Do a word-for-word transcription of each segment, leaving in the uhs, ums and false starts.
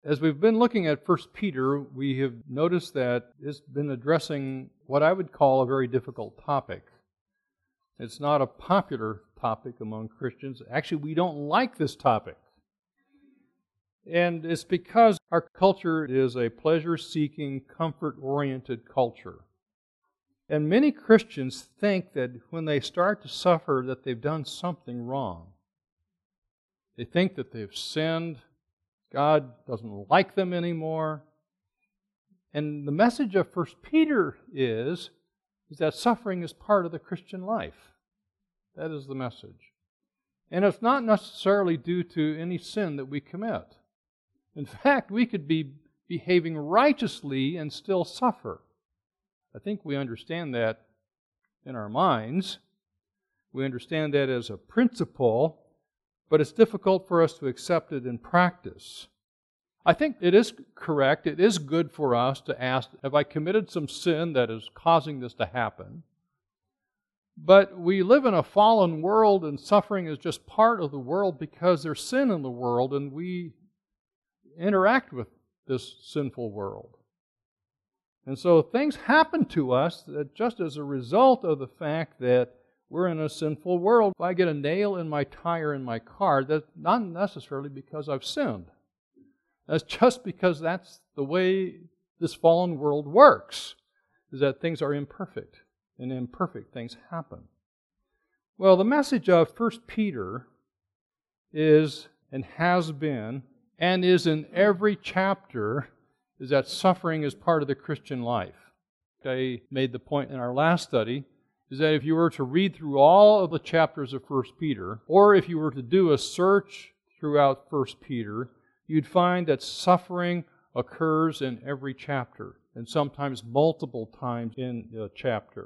As we've been looking at First Peter, we have noticed that it's been addressing what I would call a very difficult topic. It's not a popular topic among Christians. Actually, we don't like this topic. And it's because our culture is a pleasure-seeking, comfort-oriented culture. And many Christians think that when they start to suffer that they've done something wrong. They think that they've sinned. God doesn't like them anymore. And the message of First Peter is, is that suffering is part of the Christian life. That is the message. And it's not necessarily due to any sin that we commit. In fact, we could be behaving righteously and still suffer. I think we understand that in our minds. We understand that as a principle, but it's difficult for us to accept it in practice. I think it is correct, it is good for us to ask, have I committed some sin that is causing this to happen? But we live in a fallen world, and suffering is just part of the world because there's sin in the world, and we interact with this sinful world. And so things happen to us that just as a result of the fact that we're in a sinful world. If I get a nail in my tire in my car, that's not necessarily because I've sinned. That's just because that's the way this fallen world works, is that things are imperfect, and imperfect things happen. Well, the message of First Peter is, and has been, and is in every chapter, is that suffering is part of the Christian life. I made the point in our last study, is that if you were to read through all of the chapters of First Peter, or if you were to do a search throughout First Peter, you'd find that suffering occurs in every chapter, and sometimes multiple times in a chapter.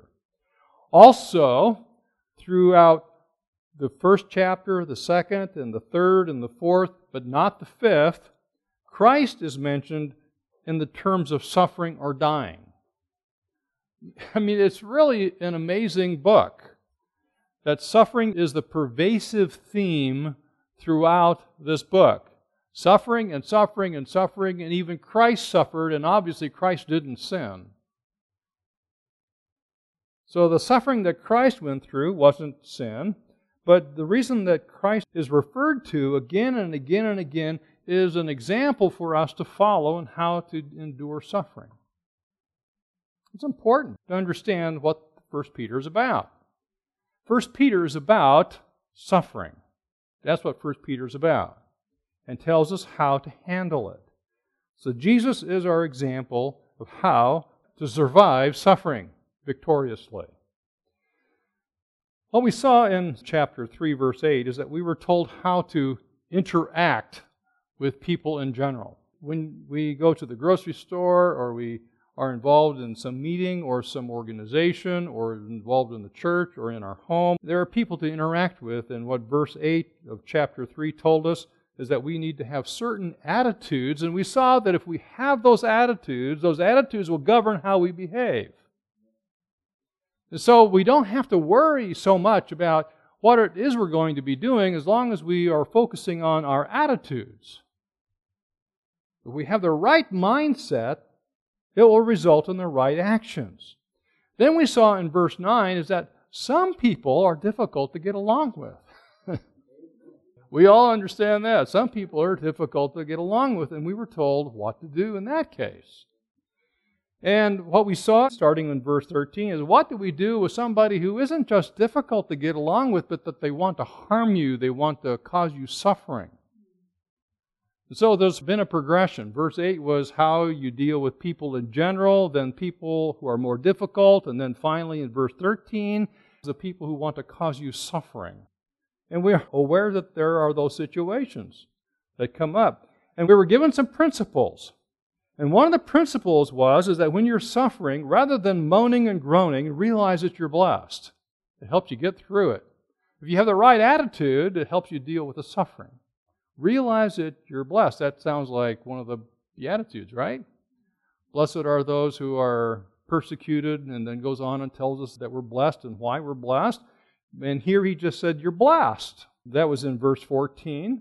Also, throughout the first chapter, the second, and the third, and the fourth, but not the fifth, Christ is mentioned in the terms of suffering or dying. I mean, it's really an amazing book. That suffering is the pervasive theme throughout this book. Suffering and suffering and suffering, and even Christ suffered, and obviously Christ didn't sin. So the suffering that Christ went through wasn't sin, but the reason that Christ is referred to again and again and again is an example for us to follow in how to endure suffering. It's important to understand what First Peter is about. First Peter is about suffering. That's what First Peter is about, and tells us how to handle it. So Jesus is our example of how to survive suffering victoriously. What we saw in chapter three, verse eight, is that we were told how to interact with people in general. When we go to the grocery store, or we are involved in some meeting or some organization, or involved in the church or in our home, there are people to interact with, and what verse eight of chapter three told us is that we need to have certain attitudes, and we saw that if we have those attitudes, those attitudes will govern how we behave. And so we don't have to worry so much about what it is we're going to be doing as long as we are focusing on our attitudes. If we have the right mindset, it will result in the right actions. Then we saw in verse nine is that some people are difficult to get along with. We all understand that. Some people are difficult to get along with, and we were told what to do in that case. And what we saw starting in verse thirteen is, what do we do with somebody who isn't just difficult to get along with, but that they want to harm you, they want to cause you suffering? So there's been a progression. Verse eight was how you deal with people in general, then people who are more difficult, and then finally in verse thirteen, the people who want to cause you suffering. And we're aware that there are those situations that come up. And we were given some principles. And one of the principles was is that when you're suffering, rather than moaning and groaning, realize that you're blessed. It helps you get through it. If you have the right attitude, it helps you deal with the suffering. Realize that you're blessed. That sounds like one of the Beatitudes, right? Blessed are those who are persecuted, and then goes on and tells us that we're blessed and why we're blessed. And here he just said, you're blessed. That was in verse fourteen.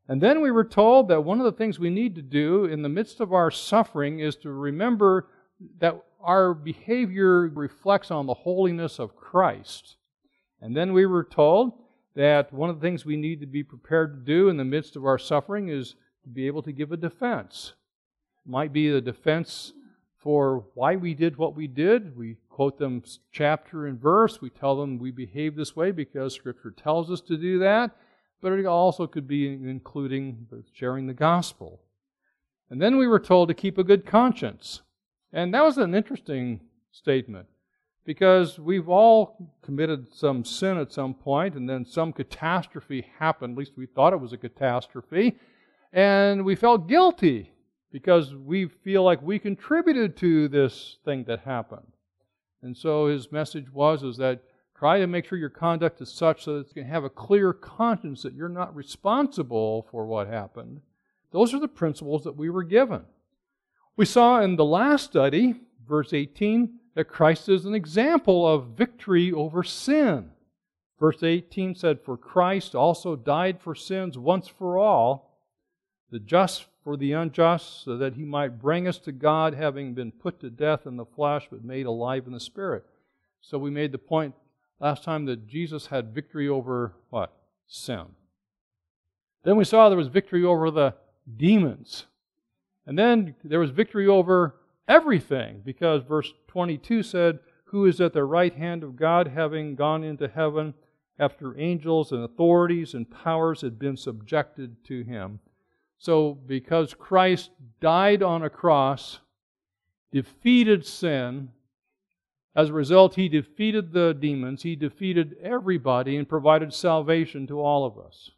And then we were told that one of the things we need to do in the midst of our suffering is to remember that our behavior reflects on the holiness of Christ. And then we were told that one of the things we need to be prepared to do in the midst of our suffering is to be able to give a defense. It might be a defense for why we did what we did. We quote them chapter and verse. We tell them we behave this way because Scripture tells us to do that. But it also could be including sharing the gospel. And then we were told to keep a good conscience. And that was an interesting statement, because we've all committed some sin at some point, and then some catastrophe happened. At least we thought it was a catastrophe. And we felt guilty because we feel like we contributed to this thing that happened. And so his message was is that try to make sure your conduct is such so that you can have a clear conscience that you're not responsible for what happened. Those are the principles that we were given. We saw in the last study, verse eighteen, that Christ is an example of victory over sin. Verse eighteen said, "For Christ also died for sins once for all, the just for the unjust, so that He might bring us to God, having been put to death in the flesh, but made alive in the Spirit." So we made the point last time that Jesus had victory over what? Sin. Then we saw there was victory over the demons. And then there was victory over everything, because verse twenty-two said, "Who is at the right hand of God, having gone into heaven after angels and authorities and powers had been subjected to Him." So because Christ died on a cross, defeated sin, as a result, He defeated the demons, He defeated everybody, and provided salvation to all of us.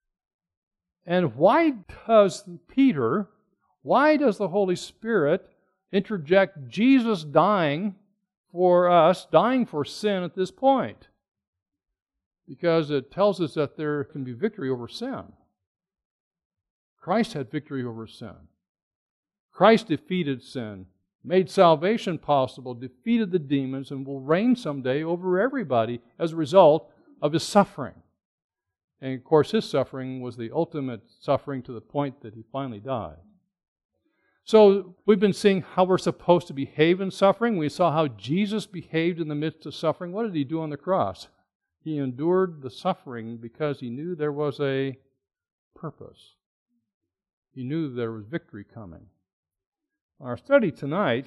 And why does Peter, why does the Holy Spirit interject Jesus dying for us, dying for sin at this point? Because it tells us that there can be victory over sin. Christ had victory over sin. Christ defeated sin, made salvation possible, defeated the demons, and will reign someday over everybody as a result of His suffering. And of course, His suffering was the ultimate suffering to the point that He finally died. So we've been seeing how we're supposed to behave in suffering. We saw how Jesus behaved in the midst of suffering. What did He do on the cross? He endured the suffering because He knew there was a purpose. He knew there was victory coming. Our study tonight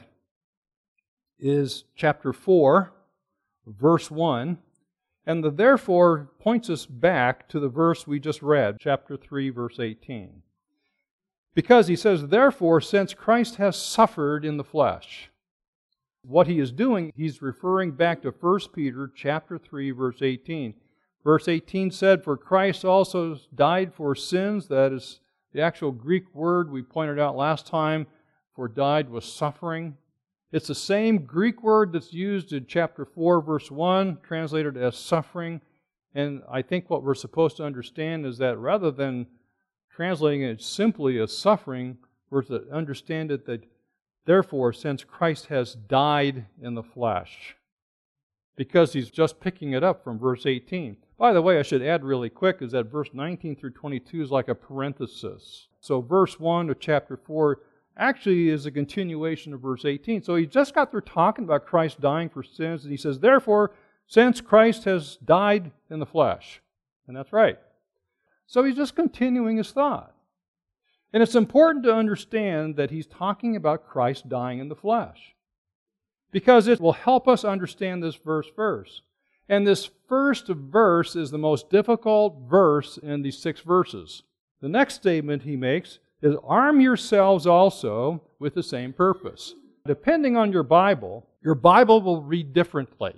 is chapter four, verse one, and the therefore points us back to the verse we just read, chapter three, verse eighteen. Because he says, "Therefore, since Christ has suffered in the flesh," what he is doing, he's referring back to First Peter chapter three, verse eighteen. Verse eighteen said, "For Christ also died for sins," that is the actual Greek word we pointed out last time, for died was suffering. It's the same Greek word that's used in chapter four, verse one, translated as suffering. And I think what we're supposed to understand is that rather than translating it simply as suffering, we're to understand it that, therefore, since Christ has died in the flesh, because he's just picking it up from verse eighteen. By the way, I should add really quick is that verse nineteen through twenty-two is like a parenthesis. So verse one of chapter four actually is a continuation of verse eighteen. So he just got through talking about Christ dying for sins, and he says, "Therefore, since Christ has died in the flesh." And that's right. So he's just continuing his thought. And it's important to understand that he's talking about Christ dying in the flesh, because it will help us understand this verse first. And this first verse is the most difficult verse in these six verses. The next statement he makes is, "Arm yourselves also with the same purpose." Depending on your Bible, your Bible will read differently.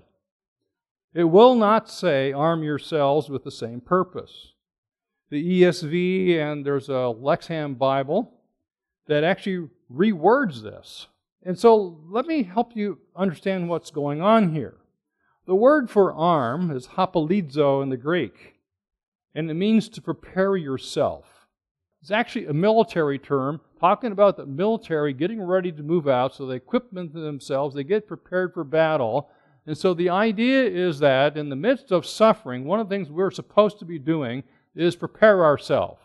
It will not say, "Arm yourselves with the same purpose." The E S V and there's a Lexham Bible that actually rewords this. And so let me help you understand what's going on here. The word for arm is hapolizo in the Greek, and it means to prepare yourself. It's actually a military term talking about the military getting ready to move out, so they equip themselves, they get prepared for battle. And so the idea is that in the midst of suffering, one of the things we're supposed to be doing is prepare ourselves.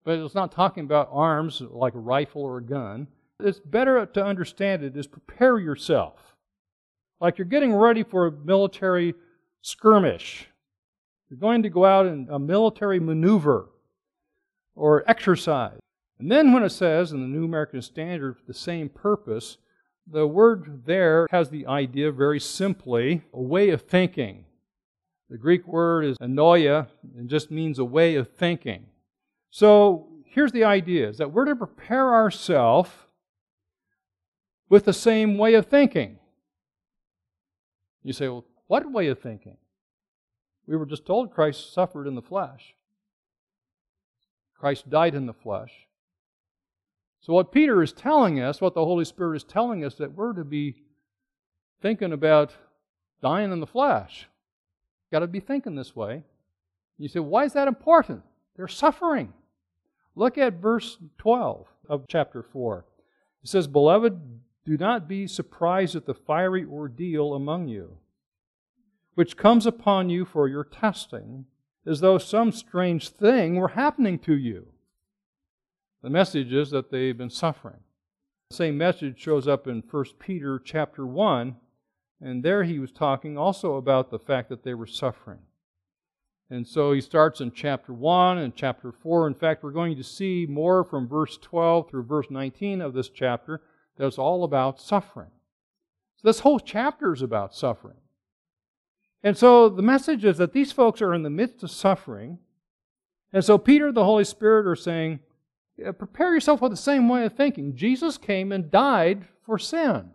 But it's not talking about arms like a rifle or a gun. It's better to understand it is prepare yourself. Like you're getting ready for a military skirmish. You're going to go out in a military maneuver or exercise. And then when it says in the New American Standard the same purpose, the word there has the idea very simply, a way of thinking. The Greek word is anoia, and just means a way of thinking. So here's the idea, is that we're to prepare ourselves with the same way of thinking. You say, well, what way of thinking? We were just told Christ suffered in the flesh. Christ died in the flesh. So what Peter is telling us, what the Holy Spirit is telling us, that we're to be thinking about dying in the flesh. Got to be thinking this way. You say, why is that important? They're suffering. Look at verse twelve of chapter four. It says, Beloved, do not be surprised at the fiery ordeal among you, which comes upon you for your testing, as though some strange thing were happening to you. The message is that they've been suffering. The same message shows up in First Peter chapter one, and there he was talking also about the fact that they were suffering. And so he starts in chapter one and chapter four. In fact, we're going to see more from verse twelve through verse nineteen of this chapter that's all about suffering. So this whole chapter is about suffering. And so the message is that these folks are in the midst of suffering. And so Peter and the Holy Spirit are saying, prepare yourself with the same way of thinking. Jesus came and died for sin.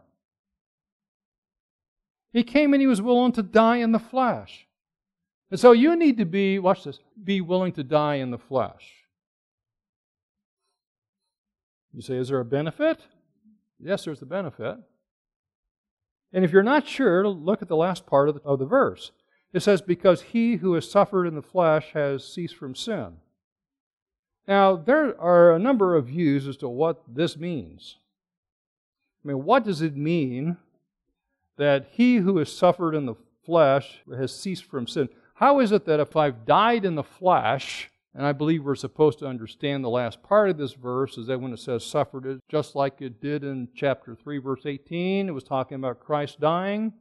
He came and He was willing to die in the flesh. And so you need to be, watch this, be willing to die in the flesh. You say, is there a benefit? Yes, there's a benefit. And if you're not sure, look at the last part of the, of the verse. It says, because he who has suffered in the flesh has ceased from sin. Now, there are a number of views as to what this means. I mean, what does it mean that he who has suffered in the flesh has ceased from sin? How is it that if I've died in the flesh, and I believe we're supposed to understand the last part of this verse, is that when it says suffered, it just like it did in chapter three, verse eighteen, it was talking about Christ dying.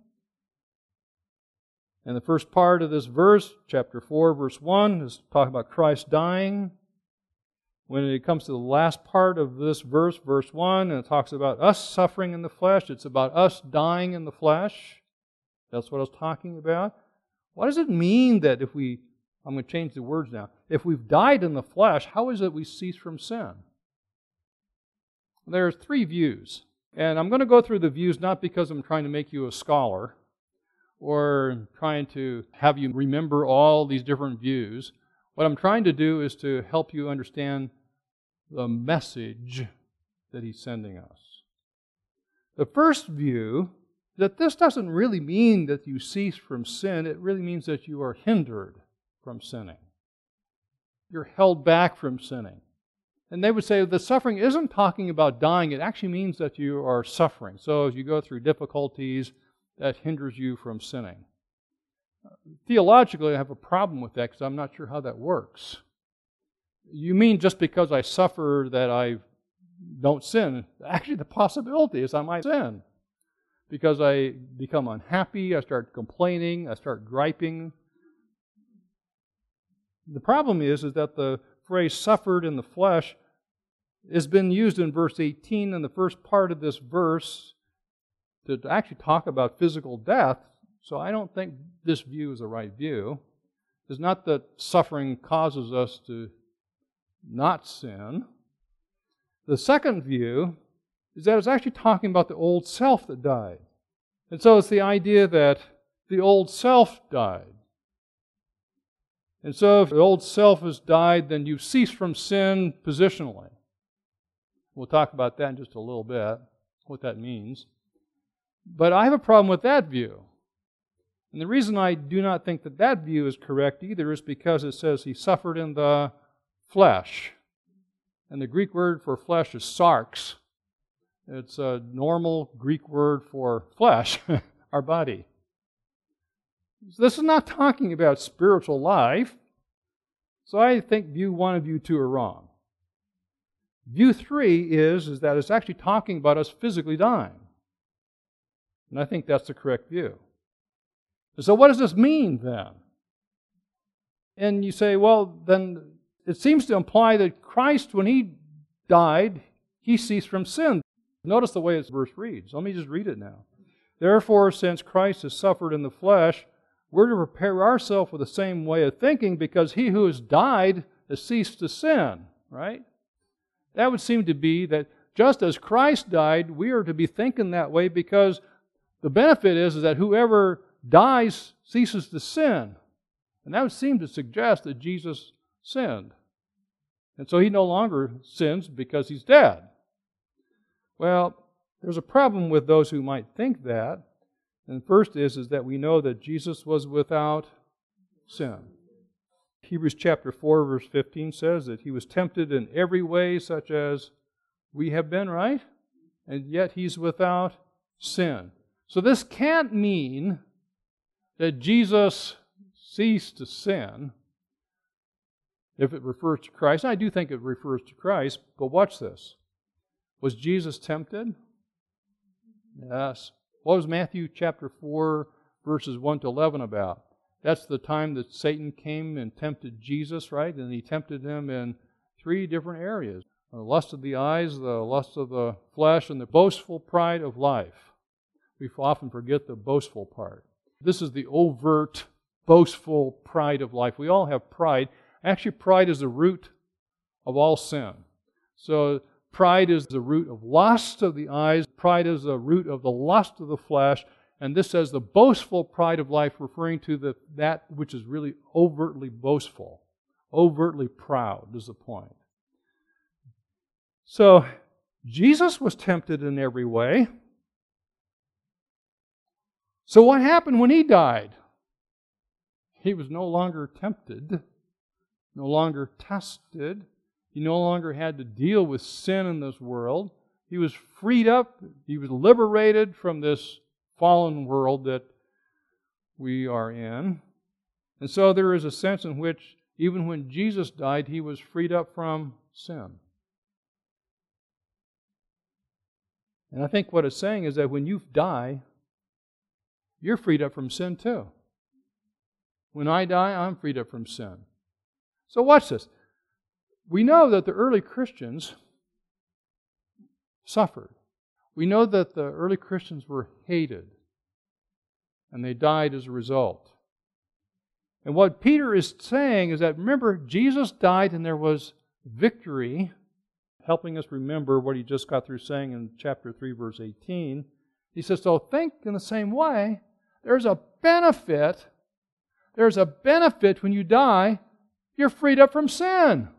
And the first part of this verse, chapter four, verse one, is talking about Christ dying. When it comes to the last part of this verse, verse one, and it talks about us suffering in the flesh, it's about us dying in the flesh. That's what I was talking about. What does it mean that if we, I'm going to change the words now, if we've died in the flesh, how is it we cease from sin? There's three views. And I'm going to go through the views not because I'm trying to make you a scholar or trying to have you remember all these different views. What I'm trying to do is to help you understand the message that He's sending us. The first view, that this doesn't really mean that you cease from sin. It really means that you are hindered from sinning. You're held back from sinning. And they would say the suffering isn't talking about dying. It actually means that you are suffering. So as you go through difficulties, that hinders you from sinning. Theologically, I have a problem with that because I'm not sure how that works. You mean just because I suffer that I don't sin? Actually, the possibility is I might sin. Because I become unhappy, I start complaining, I start griping. The problem is, is that the phrase suffered in the flesh has been used in verse eighteen in the first part of this verse to actually talk about physical death. So I don't think this view is the right view. It's not that suffering causes us to not sin. The second view is that it's actually talking about the old self that died. And so it's the idea that the old self died. And so if the old self has died, then you've ceased from sin positionally. We'll talk about that in just a little bit, what that means. But I have a problem with that view. And the reason I do not think that that view is correct either is because it says He suffered in the flesh. And the Greek word for flesh is sarx. It's a normal Greek word for flesh, our body. So this is not talking about spiritual life. So I think view one and view two are wrong. View three is, is that it's actually talking about us physically dying. And I think that's the correct view. And so what does this mean then? And you say, well, then it seems to imply that Christ, when He died, He ceased from sin. Notice the way this verse reads. Let me just read it now. Therefore, since Christ has suffered in the flesh, we're to prepare ourselves for the same way of thinking, because He who has died has ceased to sin. Right? That would seem to be that just as Christ died, we are to be thinking that way, because the benefit is, is that whoever dies ceases to sin. And that would seem to suggest that Jesus sinned. And so He no longer sins because He's dead. Well, there's a problem with those who might think that. And first is, is that we know that Jesus was without sin. Hebrews chapter four, verse fifteen says that He was tempted in every way such as we have been, right? And yet He's without sin. So this can't mean that Jesus ceased to sin if it refers to Christ. I do think it refers to Christ, but watch this. Was Jesus tempted? Yes. What was Matthew chapter four, verses one to eleven about? That's the time that Satan came and tempted Jesus, right? And he tempted Him in three different areas. The lust of the eyes, the lust of the flesh, and the boastful pride of life. We often forget the boastful part. This is the overt, boastful pride of life. We all have pride. Actually, pride is the root of all sin. So, pride is the root of lust of the eyes. Pride is the root of the lust of the flesh. And this says the boastful pride of life, referring to the, that which is really overtly boastful. Overtly proud is the point. So, Jesus was tempted in every way. So what happened when He died? He was no longer tempted, no longer tested. He no longer had to deal with sin in this world. He was freed up. He was liberated from this fallen world that we are in. And so there is a sense in which even when Jesus died, He was freed up from sin. And I think what it's saying is that when you die, you're freed up from sin too. When I die, I'm freed up from sin. So watch this. We know that the early Christians suffered. We know that the early Christians were hated, and they died as a result. And what Peter is saying is that, remember, Jesus died and there was victory, helping us remember what he just got through saying in chapter three, verse eighteen. He says, so think in the same way, there's a benefit, there's a benefit when you die, you're freed up from sin.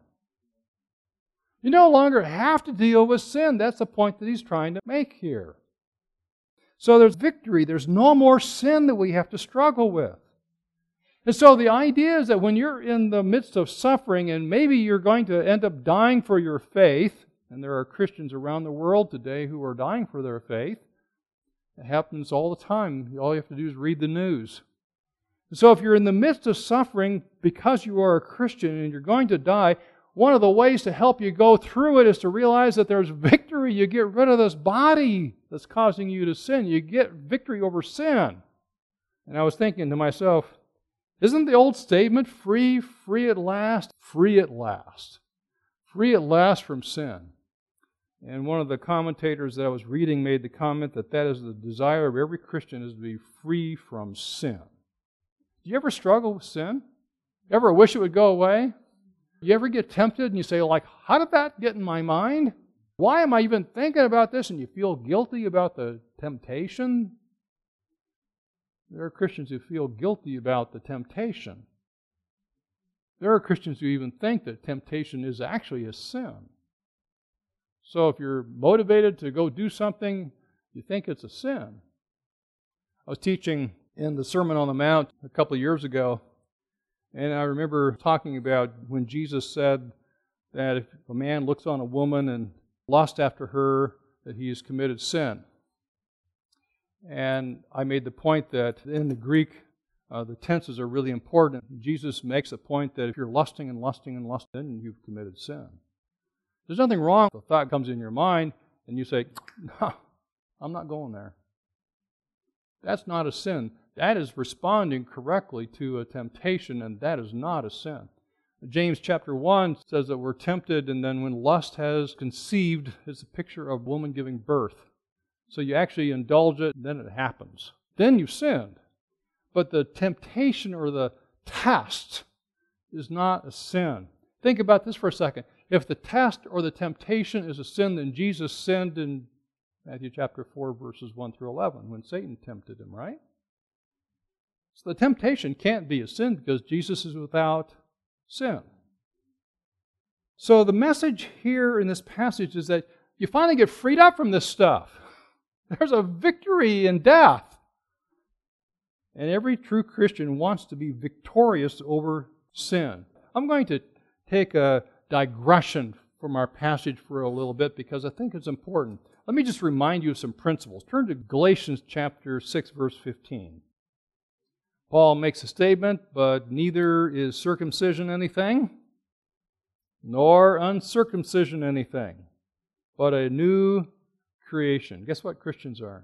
You no longer have to deal with sin. That's the point that he's trying to make here. So there's victory. There's no more sin that we have to struggle with. And so the idea is that when you're in the midst of suffering and maybe you're going to end up dying for your faith, and there are Christians around the world today who are dying for their faith. It happens all the time. All you have to do is read the news. So if you're in the midst of suffering because you are a Christian and you're going to die, one of the ways to help you go through it is to realize that there's victory. You get rid of this body that's causing you to sin. You get victory over sin. And I was thinking to myself, isn't the old statement, free, free at last, free at last, free at last from sin? And one of the commentators that I was reading made the comment that that is the desire of every Christian, is to be free from sin. Do you ever struggle with sin? Ever wish it would go away? You ever get tempted and you say, like, how did that get in my mind? Why am I even thinking about this? And you feel guilty about the temptation? There are Christians who feel guilty about the temptation. There are Christians who even think that temptation is actually a sin. So if you're motivated to go do something, you think it's a sin. I was teaching in the Sermon on the Mount a couple of years ago, and I remember talking about when Jesus said that if a man looks on a woman and lusts after her, that he has committed sin. And I made the point that in the Greek, uh, the tenses are really important. Jesus makes a point that if you're lusting and lusting and lusting, you've committed sin. There's nothing wrong if a thought comes in your mind and you say, no, I'm not going there. That's not a sin. That is responding correctly to a temptation, and that is not a sin. James chapter one says that we're tempted, and then when lust has conceived, it's a picture of a woman giving birth. So you actually indulge it, and then it happens. Then you've sinned. But the temptation or the test is not a sin. Think about this for a second. If the test or the temptation is a sin, then Jesus sinned in Matthew chapter four, verses one through eleven, when Satan tempted him, right? So the temptation can't be a sin because Jesus is without sin. So the message here in this passage is that you finally get freed up from this stuff. There's a victory in death. And every true Christian wants to be victorious over sin. I'm going to take a digression from our passage for a little bit because I think it's important. Let me just remind you of some principles. Turn to Galatians chapter six, verse fifteen. Paul makes a statement, but neither is circumcision anything, nor uncircumcision anything, but a new creation. Guess what Christians are?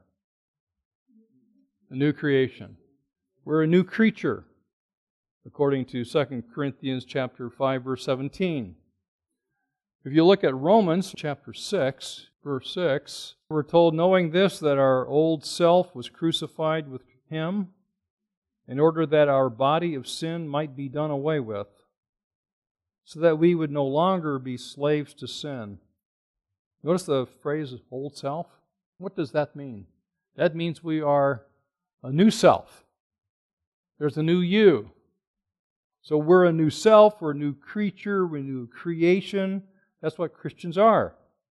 A new creation. We're a new creature, according to Second Corinthians chapter five, verse seventeen. If you look at Romans chapter six, verse six, we're told, knowing this, that our old self was crucified with Him, in order that our body of sin might be done away with, so that we would no longer be slaves to sin. Notice the phrase, old self. What does that mean? That means we are a new self. There's a new you. So we're a new self, we're a new creature, we're a new creation. That's what Christians are.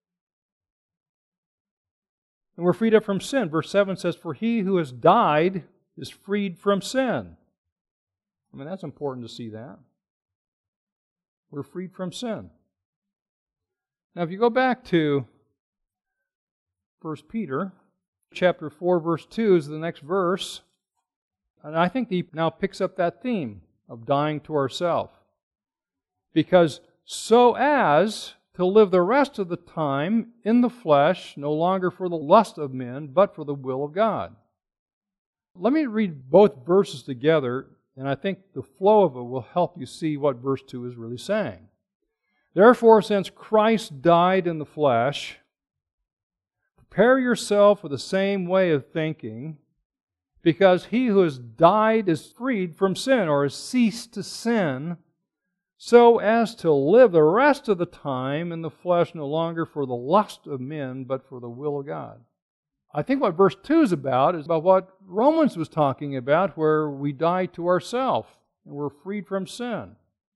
And we're freed up from sin. Verse seven says, for he who has died is freed from sin. I mean, that's important to see that. We're freed from sin. Now, if you go back to First Peter, chapter four, verse two is the next verse. And I think he now picks up that theme of dying to ourself. Because so as to live the rest of the time in the flesh, no longer for the lust of men, but for the will of God. Let me read both verses together, and I think the flow of it will help you see what verse two is really saying. Therefore, since Christ died in the flesh, prepare yourself with the same way of thinking, because he who has died is freed from sin, or has ceased to sin, so as to live the rest of the time in the flesh no longer for the lust of men, but for the will of God. I think what verse two is about is about what Romans was talking about, where we die to ourselves and we're freed from sin.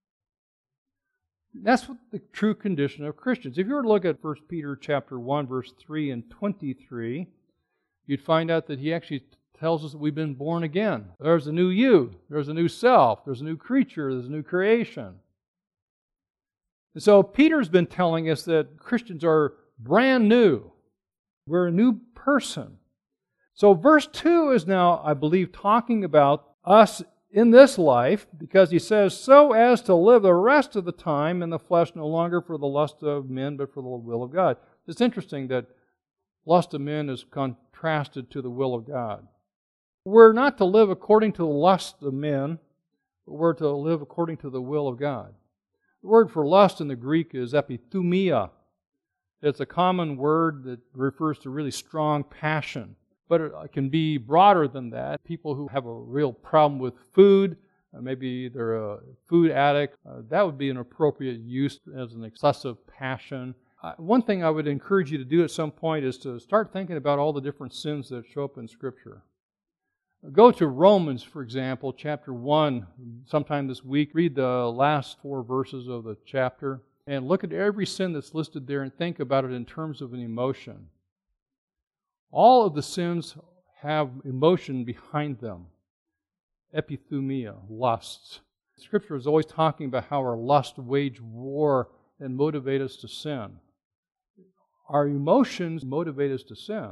That's what the true condition of Christians. If you were to look at First Peter chapter one, verse three and twenty-three, you'd find out that he actually tells us that we've been born again. There's a new you, there's a new self, there's a new creature, there's a new creation. And so Peter's been telling us that Christians are brand new. We're a new person. So verse two is now, I believe, talking about us in this life, because he says, so as to live the rest of the time in the flesh no longer for the lust of men, but for the will of God. It's interesting that lust of men is contrasted to the will of God. We're not to live according to the lust of men, but we're to live according to the will of God. The word for lust in the Greek is epithumia. It's a common word that refers to really strong passion. But it can be broader than that. People who have a real problem with food, uh, maybe they're a food addict, uh, that would be an appropriate use as an excessive passion. Uh, one thing I would encourage you to do at some point is to start thinking about all the different sins that show up in Scripture. Go to Romans, for example, chapter one, sometime this week. Read the last four verses of the chapter and look at every sin that's listed there and think about it in terms of an emotion. All of the sins have emotion behind them. Epithumia, lusts. Scripture is always talking about how our lust wage war and motivate us to sin. Our emotions motivate us to sin.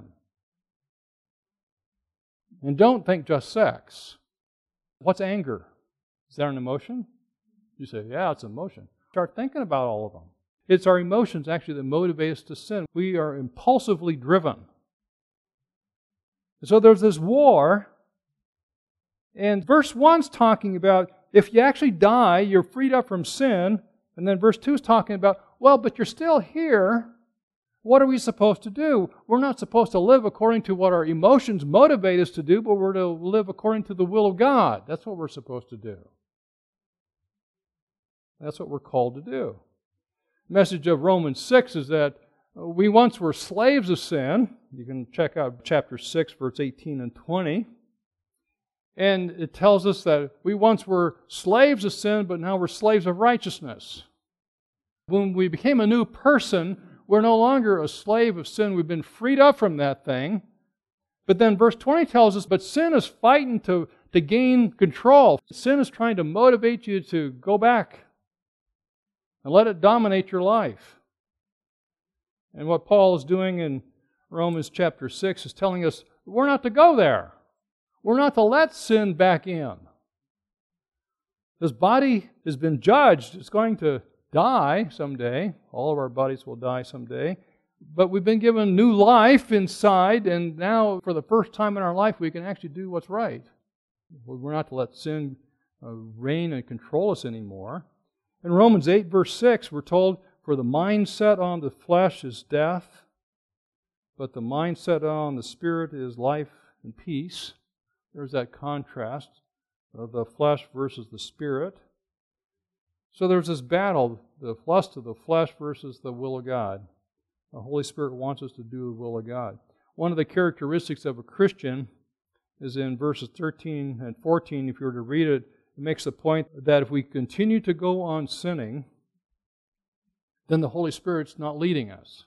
And don't think just sex. What's anger? Is that an emotion? You say, yeah, it's an emotion. Start thinking about all of them. It's our emotions actually that motivate us to sin. We are impulsively driven. So there's this war, and verse one's talking about if you actually die, you're freed up from sin, and then verse two is talking about, well, but you're still here. What are we supposed to do? We're not supposed to live according to what our emotions motivate us to do, but we're to live according to the will of God. That's what we're supposed to do. That's what we're called to do. The message of Romans six is that we once were slaves of sin. You can check out chapter six, verse eighteen and twenty. And it tells us that we once were slaves of sin, but now we're slaves of righteousness. When we became a new person, we're no longer a slave of sin. We've been freed up from that thing. But then verse twenty tells us, but sin is fighting to, to gain control. Sin is trying to motivate you to go back and let it dominate your life. And what Paul is doing in Romans chapter six is telling us we're not to go there. We're not to let sin back in. This body has been judged. It's going to die someday. All of our bodies will die someday. But we've been given new life inside, and now for the first time in our life we can actually do what's right. We're not to let sin uh, reign and control us anymore. In Romans eight, verse six, we're told, for the mindset on the flesh is death, but the mindset on the Spirit is life and peace. There's that contrast of the flesh versus the Spirit. So there's this battle, the lust of the flesh versus the will of God. The Holy Spirit wants us to do the will of God. One of the characteristics of a Christian is in verses thirteen and fourteen. If you were to read it, it makes the point that if we continue to go on sinning, then the Holy Spirit's not leading us.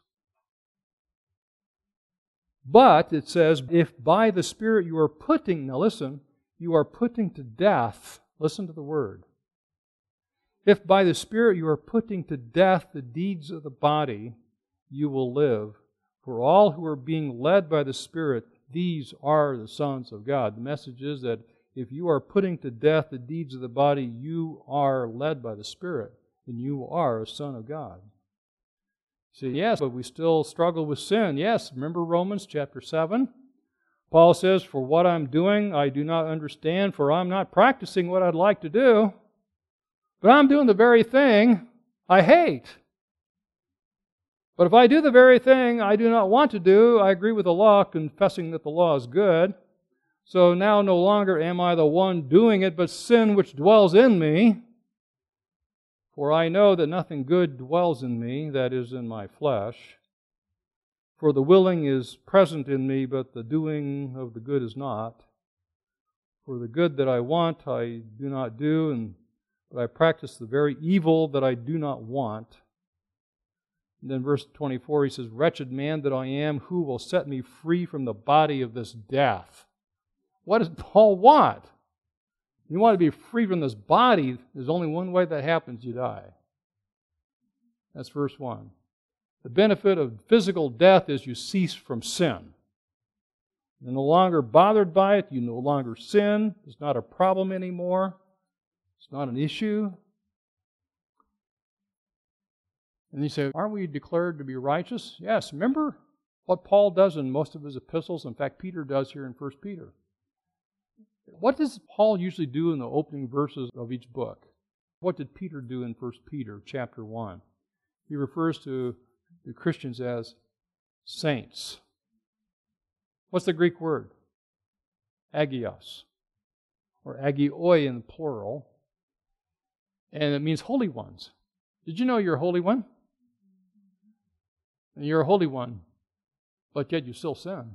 But it says, if by the Spirit you are putting, now listen, you are putting to death, listen to the word. If by the Spirit you are putting to death the deeds of the body, you will live. For all who are being led by the Spirit, these are the sons of God. The message is that if you are putting to death the deeds of the body, you are led by the Spirit, and you are a son of God. See, yes, but we still struggle with sin. Yes, remember Romans chapter seven? Paul says, for what I'm doing I do not understand, for I'm not practicing what I'd like to do, but I'm doing the very thing I hate. But if I do the very thing I do not want to do, I agree with the law, confessing that the law is good. So now no longer am I the one doing it, but sin which dwells in me. For I know that nothing good dwells in me, that is, in my flesh. For the willing is present in me, but the doing of the good is not. For the good that I want I do not do, and but I practice the very evil that I do not want. And then verse twenty-four, he says, wretched man that I am, who will set me free from the body of this death? What does Paul want? You want to be free from this body, there's only one way that happens, you die. That's verse one. The benefit of physical death is you cease from sin. You're no longer bothered by it, you no longer sin, it's not a problem anymore, it's not an issue. And you say, aren't we declared to be righteous? Yes, remember what Paul does in most of his epistles, in fact Peter does here in First Peter. What does Paul usually do in the opening verses of each book? What did Peter do in First Peter chapter one? He refers to the Christians as saints. What's the Greek word? Agios, or agioi in the plural. And it means holy ones. Did you know you're a holy one? And you're a holy one, but yet you still sin.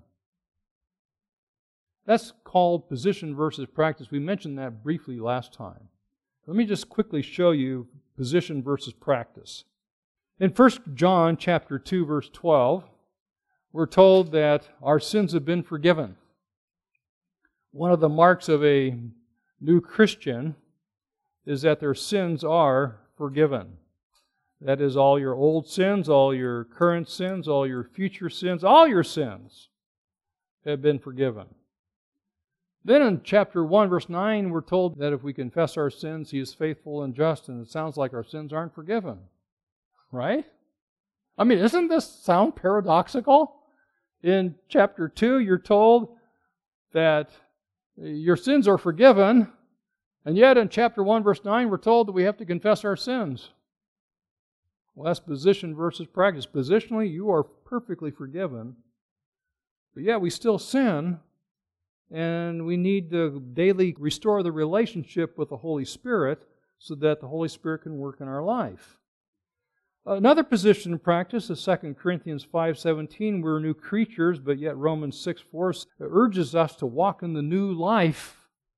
That's called position versus practice. We mentioned that briefly last time. Let me just quickly show you position versus practice. In First John chapter two, verse twelve, we're told that our sins have been forgiven. One of the marks of a new Christian is that their sins are forgiven. That is, all your old sins, all your current sins, all your future sins, all your sins have been forgiven. Then in chapter one, verse nine, we're told that if we confess our sins, He is faithful and just, and it sounds like our sins aren't forgiven. right? I mean, doesn't this sound paradoxical? In chapter two, you're told that your sins are forgiven, and yet in chapter one, verse nine, we're told that we have to confess our sins. Well, that's position versus practice. Positionally, you are perfectly forgiven, but yet we still sin, and we need to daily restore the relationship with the Holy Spirit so that the Holy Spirit can work in our life. Another position in practice is Second Corinthians five seventeen. We're new creatures, but yet Romans six four urges us to walk in the new life.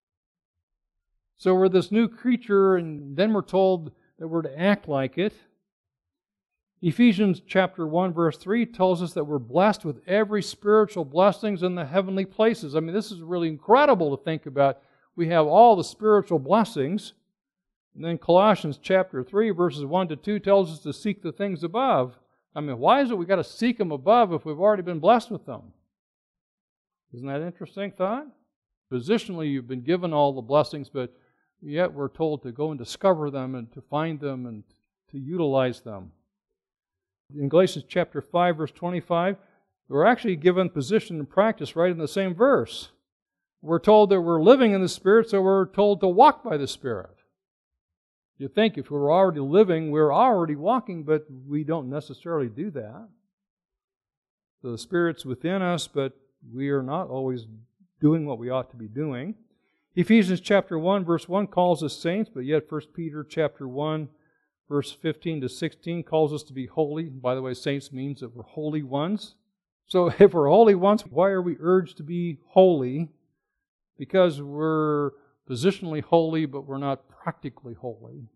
So we're this new creature, and then we're told that we're to act like it. Ephesians chapter one verse three tells us that we're blessed with every spiritual blessings in the heavenly places. I mean, this is really incredible to think about. We have all the spiritual blessings. And then Colossians chapter three verses one to two tells us to seek the things above. I mean, why is it we've got to seek them above if we've already been blessed with them? Isn't that an interesting thought? Positionally, you've been given all the blessings, but yet we're told to go and discover them and to find them and to utilize them. In Galatians chapter five, verse twenty-five, we're actually given position and practice right in the same verse. We're told that we're living in the Spirit, so we're told to walk by the Spirit. You think if we're already living, we're already walking, but we don't necessarily do that. So the Spirit's within us, but we are not always doing what we ought to be doing. Ephesians chapter one, verse one calls us saints, but yet First Peter chapter one, verse fifteen to sixteen calls us to be holy. By the way, saints means that we're holy ones. So if we're holy ones, why are we urged to be holy? Because we're positionally holy, but we're not practically holy.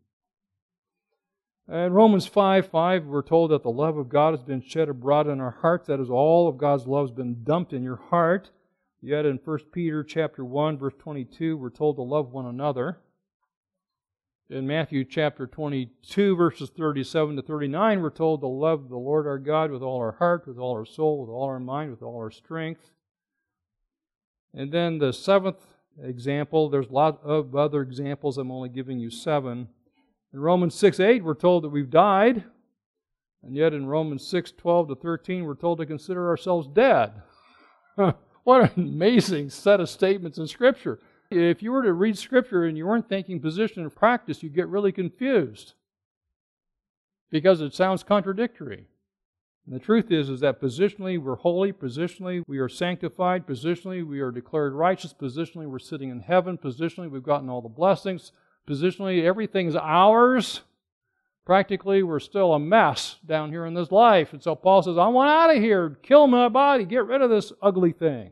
In Romans five five, we're told that the love of God has been shed abroad in our hearts. That is, all of God's love has been dumped in your heart. Yet in First Peter chapter one, verse twenty-two, we're told to love one another. In Matthew chapter twenty-two, verses thirty-seven to thirty-nine, we're told to love the Lord our God with all our heart, with all our soul, with all our mind, with all our strength. And then the seventh example, there's a lot of other examples, I'm only giving you seven. In Romans six eight, we're told that we've died. And yet in Romans six twelve to thirteen, we're told to consider ourselves dead. What an amazing set of statements in Scripture. If you were to read Scripture and you weren't thinking position and practice, you'd get really confused because it sounds contradictory. And the truth is, is that positionally we're holy, positionally we are sanctified, positionally we are declared righteous, positionally we're sitting in heaven, positionally we've gotten all the blessings, positionally everything's ours. Practically we're still a mess down here in this life. And so Paul says, I want out of here, kill my body, get rid of this ugly thing.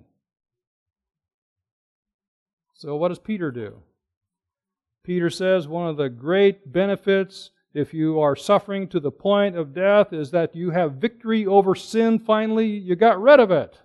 So what does Peter do? Peter says one of the great benefits if you are suffering to the point of death is that you have victory over sin. Finally, you got rid of it.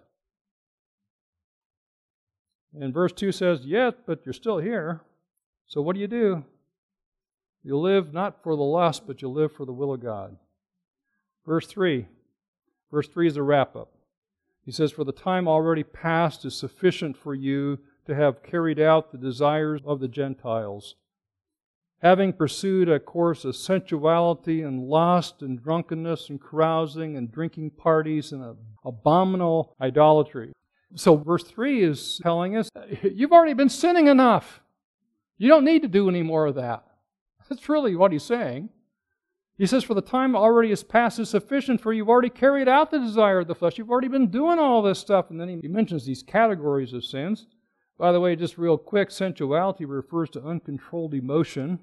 And verse two says, yes, but you're still here. So what do you do? You live not for the lust, but you live for the will of God. Verse three. Verse three is a wrap-up. He says, for the time already past is sufficient for you to have carried out the desires of the Gentiles, having pursued a course of sensuality and lust and drunkenness and carousing and drinking parties and abominable idolatry. So verse three is telling us, you've already been sinning enough. You don't need to do any more of that. That's really what he's saying. He says, for the time already is past is sufficient for you. You've already carried out the desire of the flesh. You've already been doing all this stuff. And then he mentions these categories of sins. By the way, just real quick, sensuality refers to uncontrolled emotion.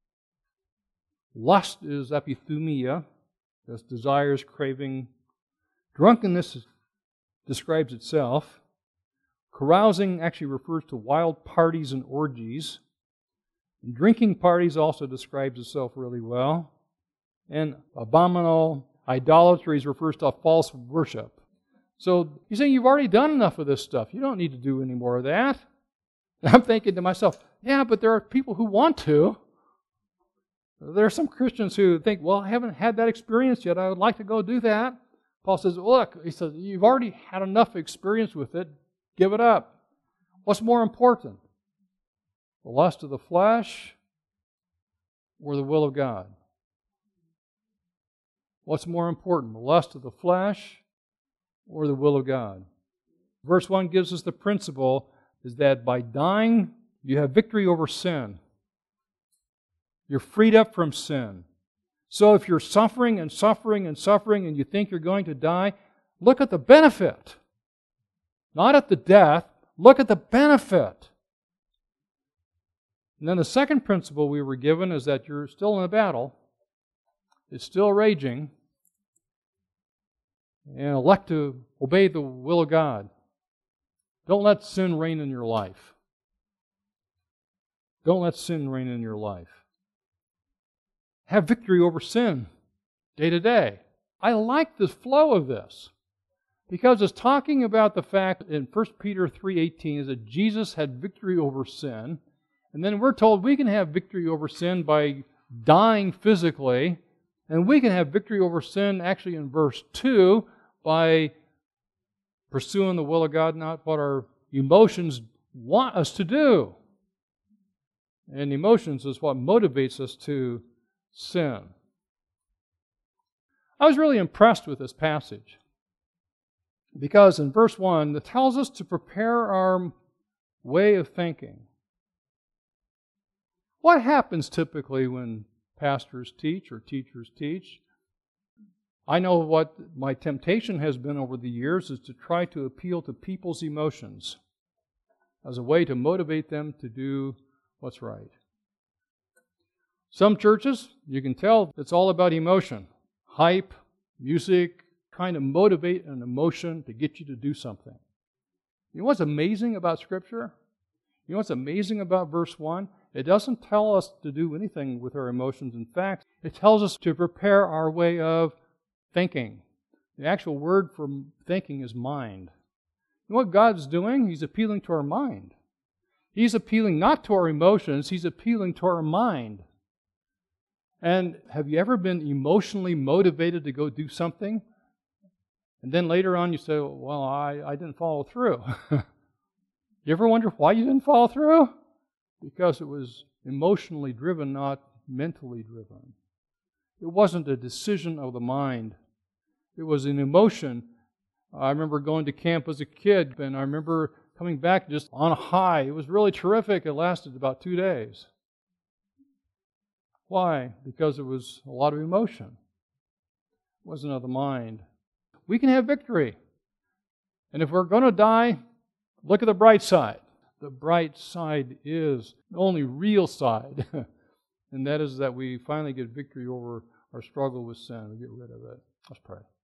Lust is epithumia, that's desires, craving. Drunkenness describes itself. Carousing actually refers to wild parties and orgies. And drinking parties also describes itself really well. And abominable idolatries refers to false worship. So he's saying you've already done enough of this stuff. You don't need to do any more of that. And I'm thinking to myself, yeah, but there are people who want to. There are some Christians who think, well, I haven't had that experience yet. I would like to go do that. Paul says, look, he says, you've already had enough experience with it. Give it up. What's more important? The lust of the flesh or the will of God? What's more important, the lust of the flesh or the will of God? Verse one gives us the principle is that by dying, you have victory over sin. You're freed up from sin. So if you're suffering and suffering and suffering and you think you're going to die, look at the benefit. Not at the death, look at the benefit. And then the second principle we were given is that you're still in a battle. It's still raging. And elect to obey the will of God. Don't let sin reign in your life. Don't let sin reign in your life. Have victory over sin day to day. I like the flow of this because it's talking about the fact in First Peter three eighteen is that Jesus had victory over sin. And then we're told we can have victory over sin by dying physically. And we can have victory over sin actually in verse two by pursuing the will of God, not what our emotions want us to do. And emotions is what motivates us to sin. I was really impressed with this passage because in verse one it tells us to prepare our way of thinking. What happens typically when pastors teach or teachers teach? I know what my temptation has been over the years is to try to appeal to people's emotions as a way to motivate them to do what's right. Some churches, you can tell it's all about emotion. Hype, music, trying to motivate an emotion to get you to do something. You know what's amazing about Scripture? You know what's amazing about verse one? It doesn't tell us to do anything with our emotions. In fact, it tells us to prepare our way of thinking. The actual word for thinking is mind. You know what God's doing? He's appealing to our mind. He's appealing not to our emotions, He's appealing to our mind. And have you ever been emotionally motivated to go do something? And then later on you say, well, I, I didn't follow through. You ever wonder why you didn't follow through? Because it was emotionally driven, not mentally driven. It wasn't a decision of the mind. It was an emotion. I remember going to camp as a kid, and I remember coming back just on a high. It was really terrific. It lasted about two days. Why? Because it was a lot of emotion. It wasn't of the mind. We can have victory. And if we're going to die, look at the bright side. The bright side is the only real side. And that is that we finally get victory over our struggle with sin. We get rid of it. Let's pray.